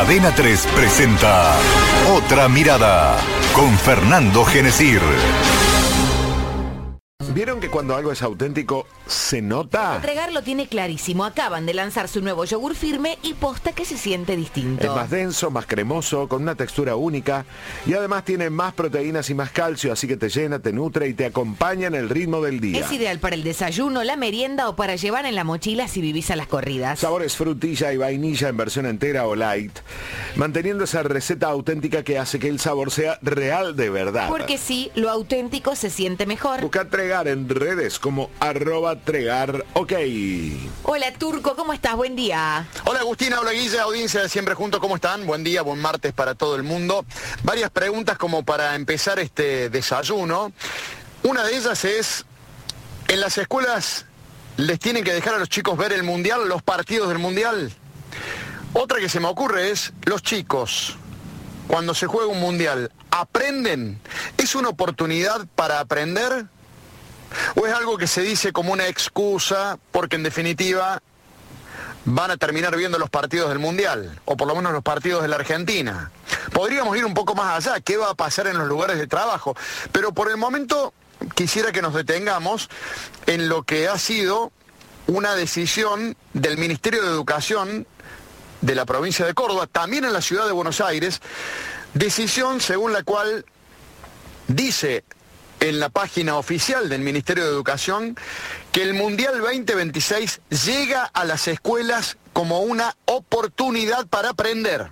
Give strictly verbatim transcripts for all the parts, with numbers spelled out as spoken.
Cadena tres presenta Otra Mirada con Fernando Genesir. ¿Vieron que cuando algo es auténtico se nota? Tregar lo tiene clarísimo. Acaban de lanzar su nuevo yogur firme y posta que se siente distinto. Es más denso, más cremoso, con una textura única y además tiene más proteínas y más calcio, así que te llena, te nutre y te acompaña en el ritmo del día. Es ideal para el desayuno, la merienda o para llevar en la mochila si vivís a las corridas. Sabores frutilla y vainilla en versión entera o light, manteniendo esa receta auténtica que hace que el sabor sea real de verdad. Porque sí, lo auténtico se siente mejor. Busca Tregar en redes como arroba Tregar, ok. Hola Turco, ¿cómo estás? Buen día. Hola Agustina, hola Guille, audiencia de Siempre Juntos, ¿cómo están? Buen día, buen martes para todo el mundo. Varias preguntas como para empezar este desayuno. Una de ellas es, ¿en las escuelas les tienen que dejar a los chicos ver el Mundial, los partidos del Mundial? Otra que se me ocurre es, los chicos, cuando se juega un Mundial, ¿aprenden? ¿Es una oportunidad para aprender? ¿O es algo que se dice como una excusa porque en definitiva van a terminar viendo los partidos del Mundial, o por lo menos los partidos de la Argentina? Podríamos ir un poco más allá, ¿qué va a pasar en los lugares de trabajo? Pero por el momento quisiera que nos detengamos en lo que ha sido una decisión del Ministerio de Educación de la provincia de Córdoba, también en la ciudad de Buenos Aires, decisión según la cual dice en la página oficial del Ministerio de Educación que el Mundial veinte veintiséis llega a las escuelas como una oportunidad para aprender.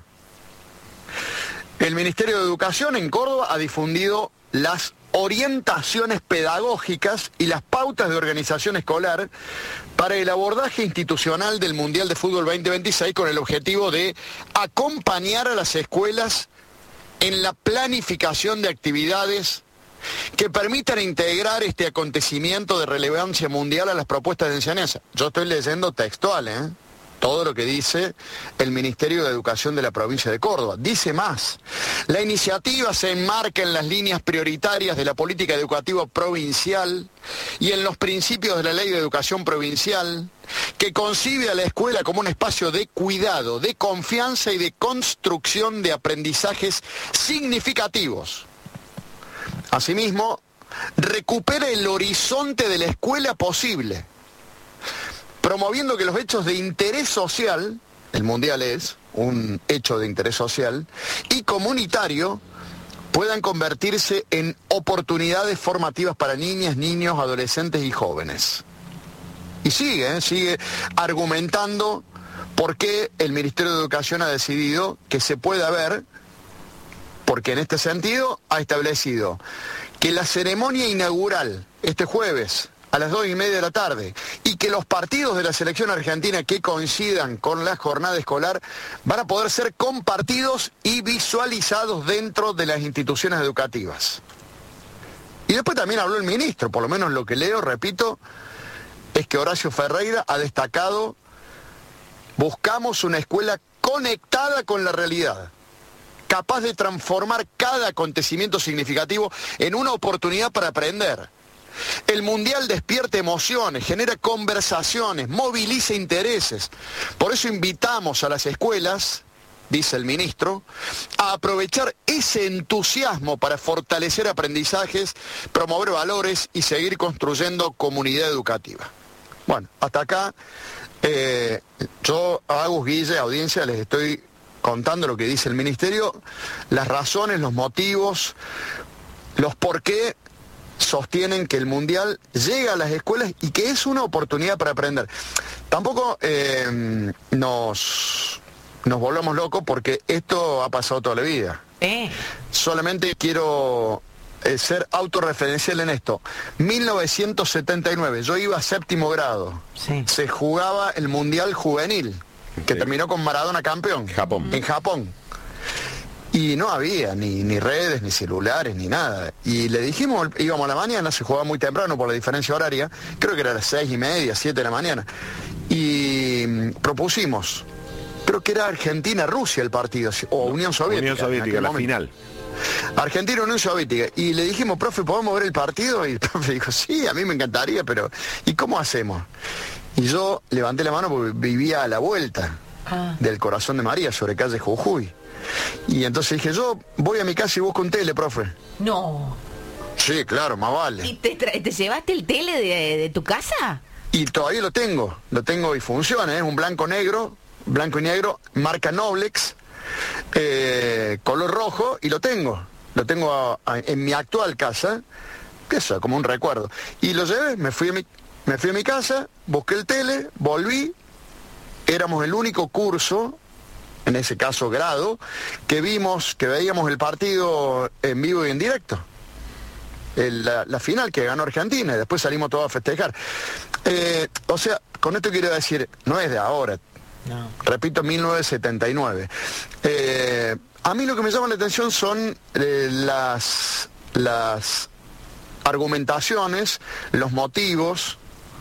El Ministerio de Educación en Córdoba ha difundido las orientaciones pedagógicas y las pautas de organización escolar para el abordaje institucional del Mundial de Fútbol veinte veintiséis con el objetivo de acompañar a las escuelas en la planificación de actividades que permitan integrar este acontecimiento de relevancia mundial a las propuestas de enseñanza. Yo estoy leyendo textual, ¿eh? Todo lo que dice el Ministerio de Educación de la provincia de Córdoba. Dice más, la iniciativa se enmarca en las líneas prioritarias de la política educativa provincial y en los principios de la Ley de Educación Provincial, que concibe a la escuela como un espacio de cuidado, de confianza y de construcción de aprendizajes significativos. Asimismo, recupera el horizonte de la escuela posible, promoviendo que los hechos de interés social, el Mundial es un hecho de interés social, y comunitario, puedan convertirse en oportunidades formativas para niñas, niños, adolescentes y jóvenes. Y sigue, ¿eh? sigue argumentando por qué el Ministerio de Educación ha decidido que se pueda ver, porque en este sentido ha establecido que la ceremonia inaugural este jueves a las dos y media de la tarde y que los partidos de la selección argentina que coincidan con la jornada escolar van a poder ser compartidos y visualizados dentro de las instituciones educativas. Y después también habló el ministro, por lo menos lo que leo, repito, es que Horacio Ferreira ha destacado: buscamos una escuela conectada con la realidad, capaz de transformar cada acontecimiento significativo en una oportunidad para aprender. El Mundial despierta emociones, genera conversaciones, moviliza intereses. Por eso invitamos a las escuelas, dice el ministro, a aprovechar ese entusiasmo para fortalecer aprendizajes, promover valores y seguir construyendo comunidad educativa. Bueno, hasta acá, eh, yo a Agus, Guille, audiencia, les estoy contando lo que dice el ministerio, las razones, los motivos, los por qué sostienen que el Mundial llega a las escuelas y que es una oportunidad para aprender. Tampoco eh, nos, nos volvamos locos porque esto ha pasado toda la vida. Eh. Solamente quiero eh, ser autorreferencial en esto. mil novecientos setenta y nueve, yo iba a séptimo grado. Sí. Se jugaba el Mundial Juvenil, que Sí. terminó con Maradona campeón. Japón. En Japón. Y no había ni, ni redes, ni celulares, ni nada. Y le dijimos, íbamos a la mañana, se jugaba muy temprano por la diferencia horaria, creo que era a las seis y media, siete de la mañana. Y mm, propusimos, creo que era Argentina-Rusia el partido, o Unión Soviética. Unión Soviética, la final. Argentina-Unión Soviética. Y le dijimos, profe, ¿podemos ver el partido? Y el profe dijo, sí, a mí me encantaría, pero ¿y cómo hacemos? Y yo levanté la mano porque vivía a la vuelta. Ah. del Corazón de María, sobre calle Jujuy. Y entonces dije, yo voy a mi casa y busco un tele, profe. No. Sí, claro, más vale. ¿Y te, tra- te llevaste el tele de, de tu casa? Y todavía lo tengo, lo tengo y funciona, es un blanco negro, blanco y negro, marca Noblex, eh, color rojo, y lo tengo. Lo tengo a- a- en mi actual casa, que es como un recuerdo. Y lo llevé, me fui a mi, me fui a mi casa, busqué el tele, volví, éramos el único curso, en ese caso grado, que vimos, que veíamos el partido en vivo y en directo. El- la, la final que ganó Argentina, y después salimos todos a festejar. Eh, o sea, con esto quiero decir, no es de ahora, No. repito, mil novecientos setenta y nueve. Eh, a mí lo que me llama la atención son eh, las, las argumentaciones, los motivos,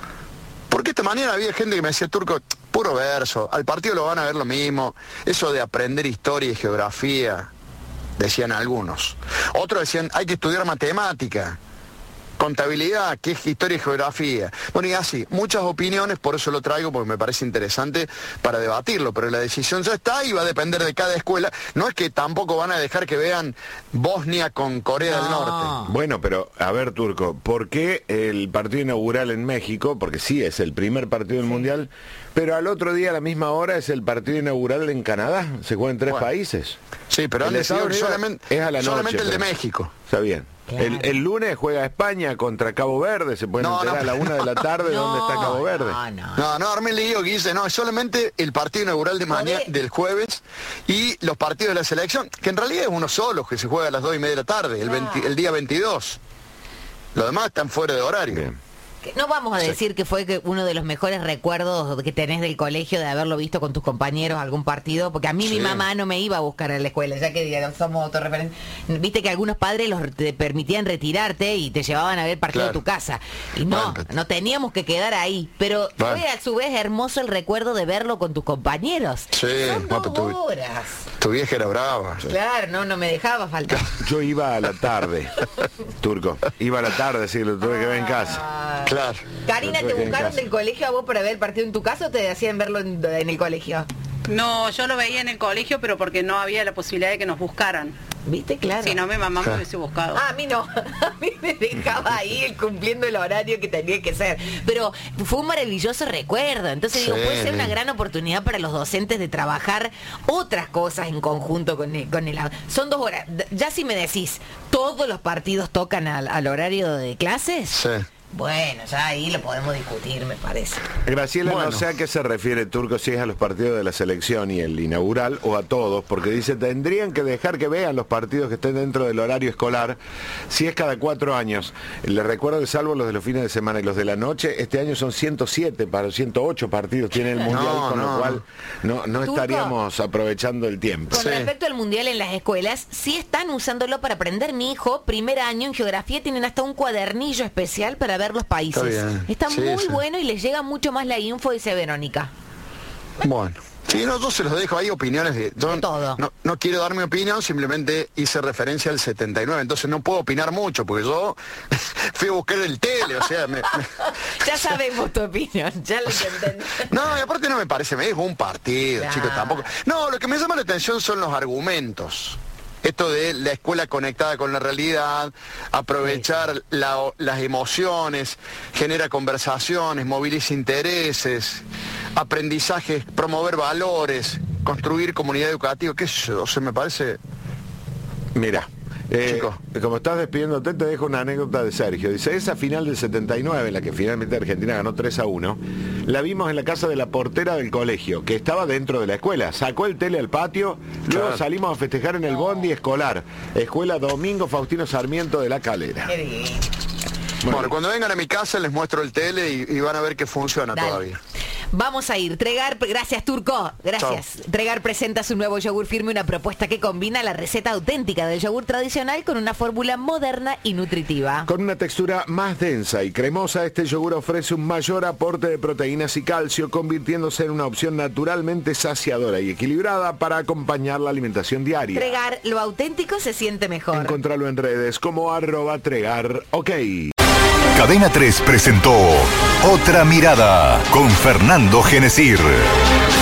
porque esta mañana había gente que me decía, Turco, puro verso, al partido lo van a ver lo mismo, eso de aprender historia y geografía, decían algunos. Otros decían, hay que estudiar matemática, contabilidad, que es historia y geografía. Bueno, y así, muchas opiniones, por eso lo traigo, porque me parece interesante para debatirlo, pero la decisión ya está y va a depender de cada escuela. No es que tampoco van a dejar que vean Bosnia con Corea del No. Norte. Bueno, pero a ver, Turco, ¿por qué el partido inaugural en México? Porque sí, es el primer partido del Mundial, pero al otro día a la misma hora es el partido inaugural en Canadá. Se juega en tres Bueno. países. Sí, pero El han de decidido Estados Unidos solamente, es a la noche, solamente el de pero- México. Está bien. Claro. El, el lunes juega España contra Cabo Verde, se pueden No, enterar no, a la una de la tarde No, dónde está Cabo Verde. No, no. No, no, armé el lío, Guille, no, es solamente el partido inaugural de mañana, Joder. del jueves, y los partidos de la selección, que en realidad es uno solo, que se juega a las dos y media de la tarde, el, Claro. veinte el día veintidós. Los demás están fuera de horario. Bien. Que no vamos a decir que fue que uno de los mejores recuerdos que tenés del colegio de haberlo visto con tus compañeros algún partido, porque a mí mi Sí. mamá no me iba a buscar a la escuela, ya que digamos, somos autorreferentes. Viste que algunos padres los te permitían retirarte y te llevaban a ver partido Claro. a tu casa. Y no, Bueno, pero- no teníamos que quedar ahí. Pero Bueno. fue a su vez hermoso el recuerdo de verlo con tus compañeros. Sí, Son no, dos pero tú- horas. Tu vieja era brava. Claro, no, no me dejaba faltar. Yo iba a la tarde, Turco. Iba a la tarde, sí, lo tuve que ver en casa. Ah. Claro. Karina, Lo ¿te tuve que en buscaron casa. del colegio a vos para ver el partido en tu casa o te hacían verlo en, en el colegio? No, yo lo veía en el colegio, pero porque no había la posibilidad de que nos buscaran. ¿Viste? Claro. Si no, mi mamá me Claro. hubiese buscado. Ah, a mí no, a mí me dejaba ahí cumpliendo el horario que tenía que ser. Pero fue un maravilloso recuerdo. Entonces digo, Sí. puede ser una gran oportunidad para los docentes de trabajar otras cosas en conjunto con el, con el son dos horas. Ya si me decís, ¿todos los partidos tocan al, al horario de clases? Sí. Bueno, ya ahí lo podemos discutir, me parece. Graciela, Bueno. no sé a qué se refiere, Turco, si es a los partidos de la selección y el inaugural o a todos, porque dice, tendrían que dejar que vean los partidos que estén dentro del horario escolar, si es cada cuatro años. Les recuerdo que salvo los de los fines de semana y los de la noche, este año son ciento siete, para ciento ocho partidos tiene el Mundial, No, con no. lo cual no, no Turco. estaríamos aprovechando el tiempo. Con Sí. respecto al mundial en las escuelas, sí están usándolo para aprender. Mi hijo, primer año en geografía, tienen hasta un cuadernillo especial para ver los países. Está bien. Está Sí, muy sí. bueno y les llega mucho más la info, dice Verónica. Bueno. Sí, no, yo se los dejo ahí opiniones de... Yo De todo. No, no quiero dar mi opinión, simplemente hice referencia al setenta y nueve, entonces no puedo opinar mucho, porque yo fui a buscar el tele, o sea... me- me- Ya sabemos tu opinión, ya lo entendemos. No, y aparte no me parece, me dijo un partido, Claro. chicos, tampoco. No, lo que me llama la atención son los argumentos. Esto de la escuela conectada con la realidad, aprovechar la- las emociones, genera conversaciones, moviliza intereses, aprendizajes, promover valores, construir comunidad educativa, qué sé yo, o sea, me parece... Mira, eh, Chico. como estás despidiéndote, te dejo una anécdota de Sergio. Dice, esa final del setenta y nueve, en la que finalmente Argentina ganó tres a uno, la vimos en la casa de la portera del colegio, que estaba dentro de la escuela. Sacó el tele al patio, luego Claro. salimos a festejar en el bondi escolar. Escuela Domingo Faustino Sarmiento de La Calera. Qué bien. Bueno, cuando vengan a mi casa les muestro el tele y, y van a ver que funciona Dale. todavía. Vamos a ir. Tregar, gracias Turco, gracias. Tregar presenta su nuevo yogur firme, una propuesta que combina la receta auténtica del yogur tradicional con una fórmula moderna y nutritiva. Con una textura más densa y cremosa, este yogur ofrece un mayor aporte de proteínas y calcio, convirtiéndose en una opción naturalmente saciadora y equilibrada para acompañar la alimentación diaria. Tregar, lo auténtico se siente mejor. Encontrarlo en redes como arroba tregar, ok. Cadena tres presentó Otra Mirada con Fernando Genesir.